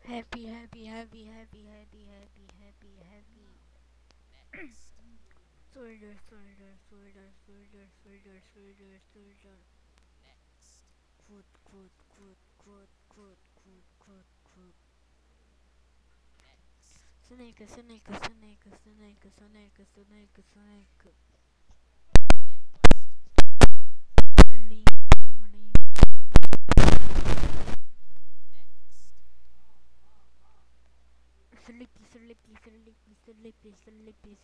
Happy, happy, happy, happy, happy, happy, happy, happy. Soldier, soldier, soldier, soldier, soldier, soldier, soldier. Quote, quote, quote, quote, quote, quote, quote, quote. Snake, snake, snake, snake, snake, snake, snake. Ling, ling, ling. Slippy, slippy, slippy, slippy, slippy,